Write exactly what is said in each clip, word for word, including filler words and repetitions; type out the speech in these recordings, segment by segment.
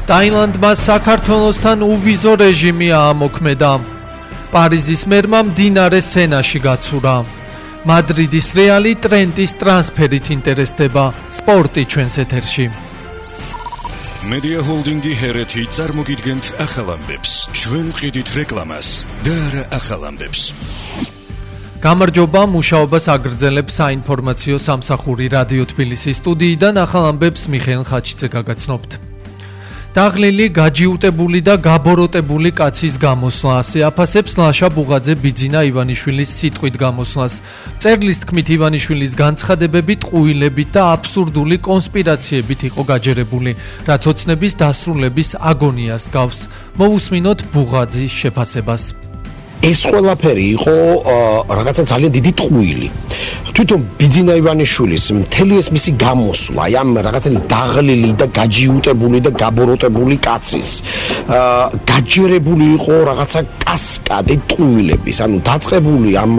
ტაილანდმა საქართველოსთან უვიზო რეჟიმი აამოქმედა. პარიზის მერმა მდინარე სენაში გაცურა. მადრიდის რეალი ტრენტის ტრანსფერით ინტერესდება. სპორტი ჩვენს ეთერში. Media Holdingi ჰერეთი წარმოგიდგენთ ახალ ამბებს. ჩვენ ვყიდით რეკლამას და არა ახალ ამბებს. გამარჯობა, მუშაობას აგრძელებს საინფორმაციო სამსახური რადიო თბილისის სტუდიიდან ახალ ამბებს მიხეილ ხაჩიძე გაგაცნობთ. დაღლილი, გაჯიუტებული და გაბოროტებული კაცის გამოსვლა ასე აფასებს ლაშა ბუღაძე ბიძინა ივანიშვილის სიტყვით გამოსვლას. მწერლის თქმით ივანიშვილის განცხადებები ტყუილებით და აბსურდული კონსპირაციებით იყო გაჯერებული, რაც ოცნების დასრულების აგონიას გავს. მოვუსმინოთ ბუღაძის შეფასებას. ეს ყველაფერი იყო რაღაცა ძალიან დიდი ტყუილი. თვითონ ბიძინა ივანიშვილის მთელი ეს მისი გამოსვლა, აი ამ რაღაცა დაღლილი და გაჯიუტებული და გაბოროტებული კაცის გაჯერებული იყო რაღაცა კასკადი ტყუილების, ანუ დაწყებული ამ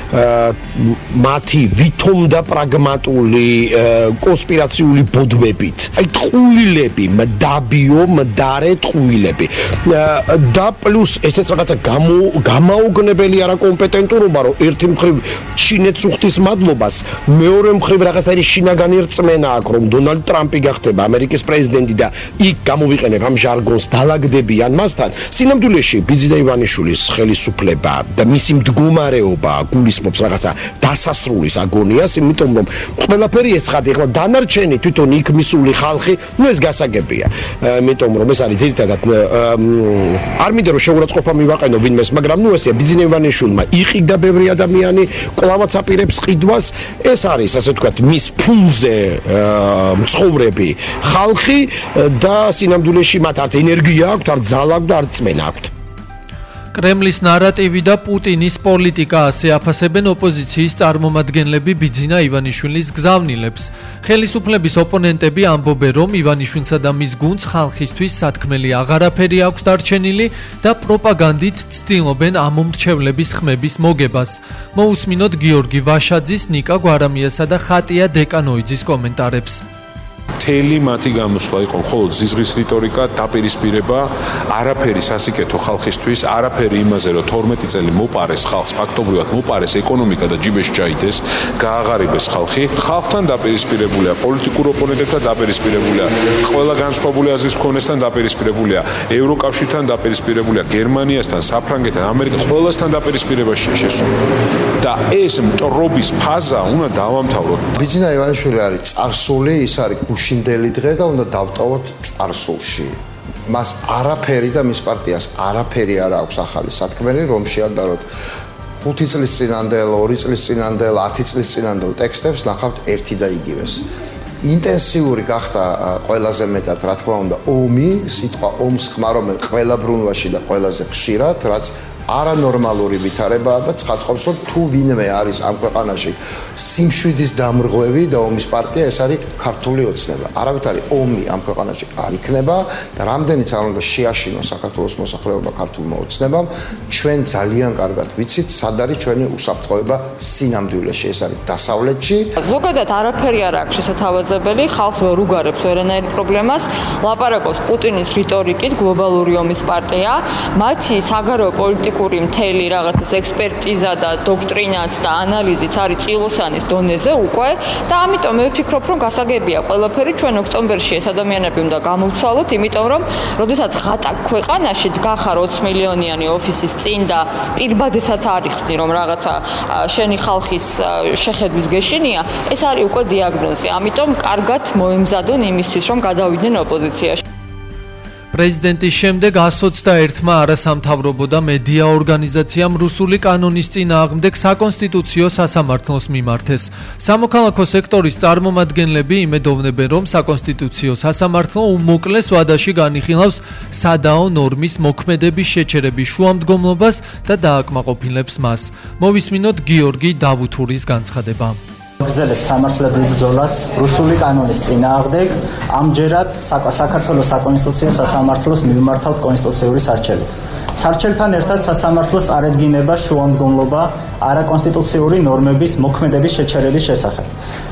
მათი ვითომ და პრაგმატული კონსპირაციული ბოდვებით. აი ტყუილები, მდაბიო, მდარე ტყუილები. და პლუს ესეც რაღაცა გამო გამაოგნებელი არაკომპეტენტურობა, რომ ერთი მხრივ ჩინეთს უხდის მადლობას, მეორე მხრივ რაღაცა შინაგანი რწმენა აქვს, რომ დონალდ ტრამპი გახდება ამერიკის პრეზიდენტი და იქ გამოვიყენებ ამ ჟარგონს დალაგდებიან მასთან. სინამდვილეში ბიძინა ივანიშვილის ხელისუფლება და მისი მდგომარეობა გულისხმობს რაღაცა დასასრულის აგონიას, იმიტომ რომ ყველაფერი ეს ხადი ახლა დანარჩენი თვითონ იქ მისული ხალხი, ნუ ეს გასაგებია. იმიტომ რომ ეს არის ძირითადად არ მინდა რომ შეურაცხყოფა მივაყენო ვინმეს, მაგრამ ნუ ესეა ბიძინა ივანიშვილმა იყიდა ბევრი ადამიანი, კვლავაც აპირებს ყიდვას. ეს არის ასე ვთქვათ მის ფულზე მცხოვრები ხალხი და სინამდვილეში მათ არც ენერგია აქვთ, არც ძალა აქვთ და არც რწმენა აქვთ. კრემლის ნარატივი და პუტინის პოლიტიკა ასე აფასებენ ოპოზიციის წარმომადგენლები ბიძინა ივანიშვილის გზავნილებს. ხელისუფლების ოპონენტები ამბობენ, რომ ივანიშვილსა და მის გუნდს ხალხისთვის სათქმელი აღარაფერი აქვს დარჩენილი და პროპაგანდით ცდილობენ ამომრჩევლების ხმების მოგებას. მოусმინოთ გიორგი ვაშაძის, ნიკა გვარამიასა და ხატია დეკანოიძის კომენტარებს. მთელი მათი გამოსვლა იყო მხოლოდ ზიზღის რიტორიკა, დაპირისპირება, არაფერი სასიკეთო ხალხისთვის, არაფერი იმაზე, რომ თორმეტი წელი მოპარეს ხალხს, ფაქტობრივად მოპარეს ეკონომიკა და ჯიბეში ჩაიდეს, გააღარიბეს ხალხი. ხალხთან დაპირისპირებულია, პოლიტიკურ ოპონენტებთან დაპირისპირებულია, ყველა განსხვავებული აზრის მქონესთან დაპირისპირებულია, ევროკავშირთან დაპირისპირებულია, გერმანიასთან, საფრანგეთთან, ამერიკასთან, ყველასთან დაპირისპირებაში შესული. და ეს მტრობის ფაზა უნდა დავამთავროთ. ბიძინა ივანიშვილი არის წარსული, ის არის გუშინდელი დღე და უნდა დავტოვოთ წარსულში. მას არაფერი და მის პარტიას არაფერი არ აქვს ახალი სათქმელი, რომ შეადაროთ ხუთი წლის წინანდელ, ორი წლის წინანდელ, ათი წლის წინანდელ ტექსტებს ნახავთ ერთი და იგივეს. ინტენსიური გახდა ყველაზე მეტად, რა თქმა უნდა, ომი, სიტყვა ომს ხმარობენ ყველა ბრუნვაში და ყველაზე ხშირად, რაც არანორმალური ვითარებაა და ცხადყოფს, რომ თუ ვინმე არის ამ ქვეყანაში სიმშვიდის დამრღვევი და ომის პარტია, ეს არის ქართული ოცნება. არავითარი ომი ამ ქვეყანაში არ იქნება და რამდენიც არ უნდა შეაშინოს საქართველოს მოსახლეობა ქართულმა ოცნებამ, ჩვენ ძალიან კარგად ვიცით, სად არის ჩვენი უსაფრთხოება სინამდვილეში, ეს არის დასავლეთში. ზოგადად არაფერი არ აქვს შესათავაზებელი, ხალხს ვერ უგარებს ვერანაირ პრობლემას, ლაპარაკობს პუტინის რიტორიკით, გლობალური ომის პარტია, მათი საგარეო პოლიტიკა მთელი რაღაცის ექსპერტიზა და დოქტრინაც და ანალიზიც არის წილოსანის დონეზე უკვე და ამიტომ მე ვფიქრობ, რომ გასაგებია ყველაფერი. ჩვენ ოქტომბერში ეს ადამიანები უნდა გამოვცვალოთ, იმიტომ რომ როდესაც ღატაკ ქვეყანაში დგახარ ოცი მილიონიანი ოფისის წინ და პირბადებსაც არ იხსნი, რომ რაღაცა შენი ხალხის შეხედვის გეშინია, ეს არის უკვე დიაგნოზი. ამიტომ კარგად მოემზადონ იმისთვის, რომ გადავიდნენ ოპოზიციაში. პრეზიდენტის შემდეგ εκατს ოცდაერთმა არასამთავრობო და მედია ორგანიზაციამ რუსული კანონის წინააღმდეგ საკონსტიტუციო სასამართლოს მიმართეს. სამოქალაქო სექტორის წარმომადგენლები იმედოვნებენ, რომ საკონსტიტუციო სასამართლო უმოკლეს ვადაში განიხილავს სადაო ნორმის მოქმედების შეჩერების შუამდგომლობას და დააკმაყოფილებს მას. მოვისმინოთ გიორგი დავუთურის განცხადება. გრძელებს სამართლებრივ ბრძოლას რუსული კანონის წინააღმდეგ, ამჯერად საქართველოს საკონსტიტუციო სასამართლოს მიმართავთ კონსტიტუციური სარჩელით. სარჩელთან ერთად სასამართლოს წარედგინება შუამდგომლობა არაკონსტიტუციური ნორმების მოქმედების შეჩერების შესახებ.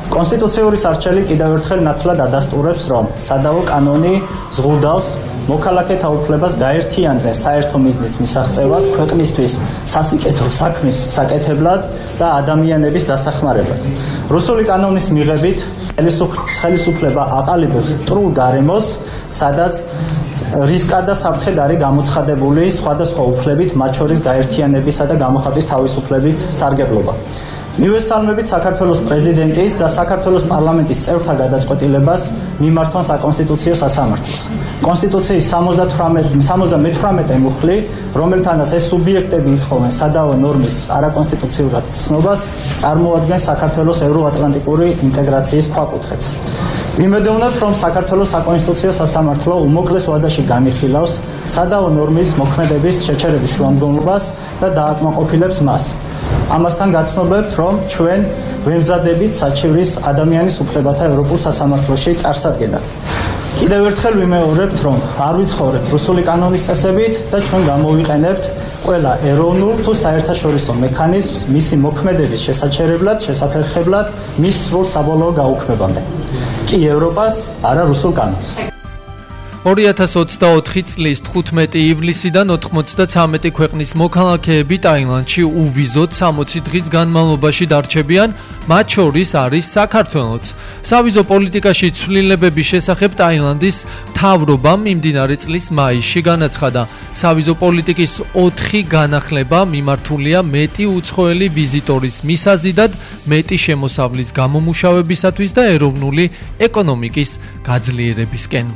კონსტიტუციური სარჩელი კიდევ ერთხელ ნათლად ადასტურებს, რომ სადავო კანონი ზღუდავს მოქალაქეთა უფლებას გაერთიანდნენ საერთო მიზნის მისაღწევად, ქვეყნისთვის სასიკეთო საქმის საკეთებლად და ადამიანების დასახმარებლად. რუსული კანონის მიღებით ხელისუფლება აყალიბებს მტრულ გარემოს, სადაც რისკა და საფრთხედ არის გამოცხადებული სხვადასხვა უფლებით, მათ შორის გაერთიანებისა და გამოხატვის თავისუფლებით სარგებლობა. მივესალმებით საქართველოს პრეზიდენტის და საქართველოს პარლამენტის წევრთა გადაწყვეტილებას მიმართონ საკონსტიტუციო სასამართლოს. კონსტიტუციის სამოცდამეთვრამეტე მუხლი, რომელთანაც ეს სუბიექტები ითხოვენ სადავო ნორმის არაკონსტიტუციურად ცნობას, წარმოადგენს საქართველოს ევროატლანტიკური ინტეგრაციის ქვაკუთხედს. ვიმედოვნებთ, რომ საქართველოს საკონსტიტუციო სასამართლო უმოკლეს ვადაში განიხილავს სადავო ნორმის მოქმედების შეჩერების შუამდგომლობას და დააკმაყოფილებს მას. ამასთან გაცნობებთ, რომ ჩვენ ვემზადებით საჩივრის ადამიანის უფლებათა ევროპულ სასამართლოში წარსადგენად. კიდევ ერთხელ ვიმეორებთ, რომ არ ვიცხოვრებთ რუსული კანონის წესებით და ჩვენ გამოვიყენებთ ყველა ეროვნულ თუ საერთაშორისო მექანიზმს მისი მოქმედების შესაჩერებლად, შესაფერხებლად, მის სრულ საბოლოო გაუქმებამდე. კი ევროპას, არა რუსულ კანონს. ორი ათას ოცდაოთხი წლის თხუთმეტი ივლისიდან ოთხმოცდაცამეტი ქვეყნის მოქალაქეები ტაილანდში უვიზოდ სამოცი დღის განმავლობაში დარჩებიან, მათ შორის არის საქართველოც. სავიზო პოლიტიკაში ცვლილებების შესახებ ტაილანდის მთავრობამ მიმდინარე წლის მაისში განაცხადა. სავიზო პოლიტიკის ოთხი განახლება მიმართულია მეტი უცხოელი ვიზიტორის მისაზიდად, მეტი შემოსავლის გამომუშავებისათვის და ეროვნული ეკონომიკის გაძლიერებისკენ.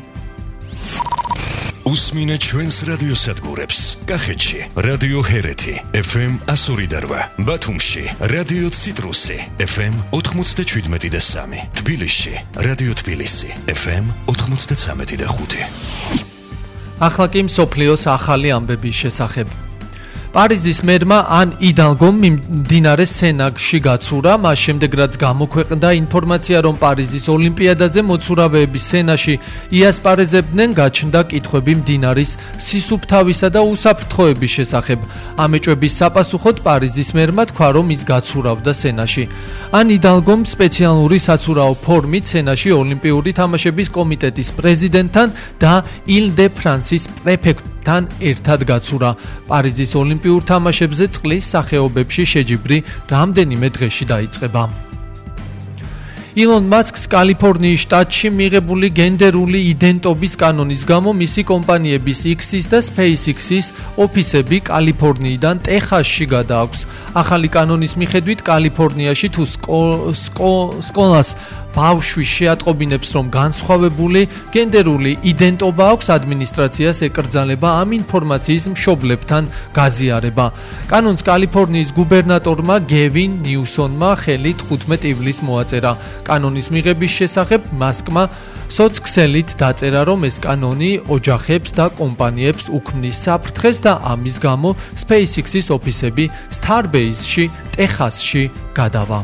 უსმინე ჩვენს რადიოსადგურებს. კახეთში რადიო ჰერეთი ეფ ემ ასორი და რვა, ბათუმში რადიო ციტრუსი ეფ ემ ოთხმოცდაშვიდმეტი და სამი, თბილისში რადიო თბილისი ეფ ემ ოთხმოცდაცამეტი და ხუთი. ახლა კი მსოფლიოს ახალი ამბების შესახებ. პარიზის მერმა ან იდალგომ მიმდინარე სენაგში გაცურა, მას შემდეგ რაც გამოქვეყნდა ინფორმაცია, რომ პარიზის ოლიმპიადაზე მოცურავეების სენაში იასპარეზებდნენ, გაჩნდა კითხვები მდინარის სისუფთავისა და უსაფრთხოების შესახებ. ამ ეჭვების საპასუხოდ პარიზის მერმა თქვა, რომ ის გაცურავდა სენაში. ან იდალგომ სპეციალური საცურაო ფორმით სენაში ოლიმპიური თამაშების კომიტეტის პრეზიდენტთან და ილ-დე-ფრანსის პრეფექტთან ერთად გაცურა. პარიზის ოლიმპიურ თამაშებზე წყლის სახეობებში შეჯიბრი რამდენიმე დღეში დაიწყება. ილონ მასკს კალიფორნიის შტატში მიღებული გენდერული იდენტობის კანონის გამო მისი კომპანიების X-ის და SpaceX-ის ოფისები კალიფორნიიდან ტეხასში გადააქვს. ახალი კანონის მიხედვით კალიფორნიაში თუ სკოლას ბავშვი შეატყობინებს, რომ განსხვავებული გენდერული იდენტობა აქვს, ადმინისტრაციას ეკრძალება ამ ინფორმაციის მშობლებთან გაზიარება. კანონს კალიფორნიის გუბერნატორმა გევინ ნიუსონმა ხელი თხუთმეტი ივლისს მოაწერა. კანონის მიღების შესახებ მასკმა სოცქსელით დაწერა, რომ ეს კანონი ოჯახებს და კომპანიებს უქმნის საფრთხეს და ამის გამო SpaceX-ის ოფისები Starbase-ში, ტეხასში გადავა.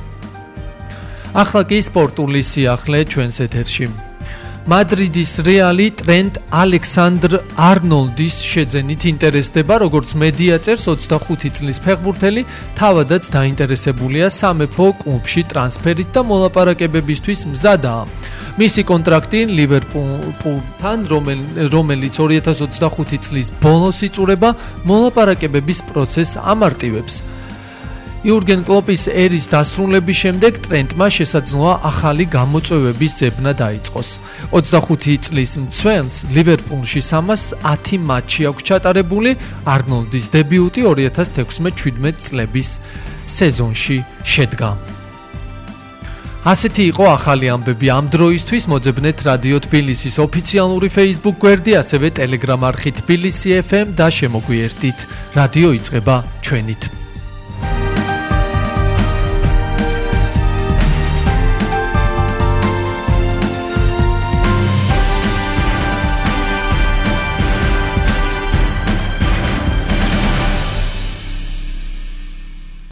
ახლა კი სპორტული სიახლე ჩვენს ეთერში. მადრიდის რეალი ტრენტ ალექსანდრ არნოლდის შეძენით ინტერესდება, როგორც მედია წერს, ოცდახუთი წლის ფეხბურთელი თავადაც დაინტერესებულია სამეფო კლუბში ტრანსფერით და მოლაპარაკებებისთვის მზადაა. მისი კონტრაქტი ლივერპულთან, რომელიც ორი ათას ოცდახუთი წლის ბოლოს იწურება, მოლაპარაკებების პროცესს ამარტივებს. იურგენ კლოპის ერის დასრულების შემდეგ ტრენტმა შესაძლოა ახალი გამოწვევების ძებნა დაიწყოს. ოცდახუთი წლის მცველს ლივერპულში სამას ათი მატჩი აქვს ჩატარებული, არნოლდის დებიუტი ორი ათას თექვსმეტ შვიდმეტ წლების სეზონში შედგა. ასეთი იყო ახალი ამბები ამ დროისთვის. მოძებნეთ რადიო თბილისის ოფიციალური Facebook გვერდი, ასევე Telegram არხი თბილისი ეფ ემ და შემოგვიერთდით. რადიო იწყება ჩვენით.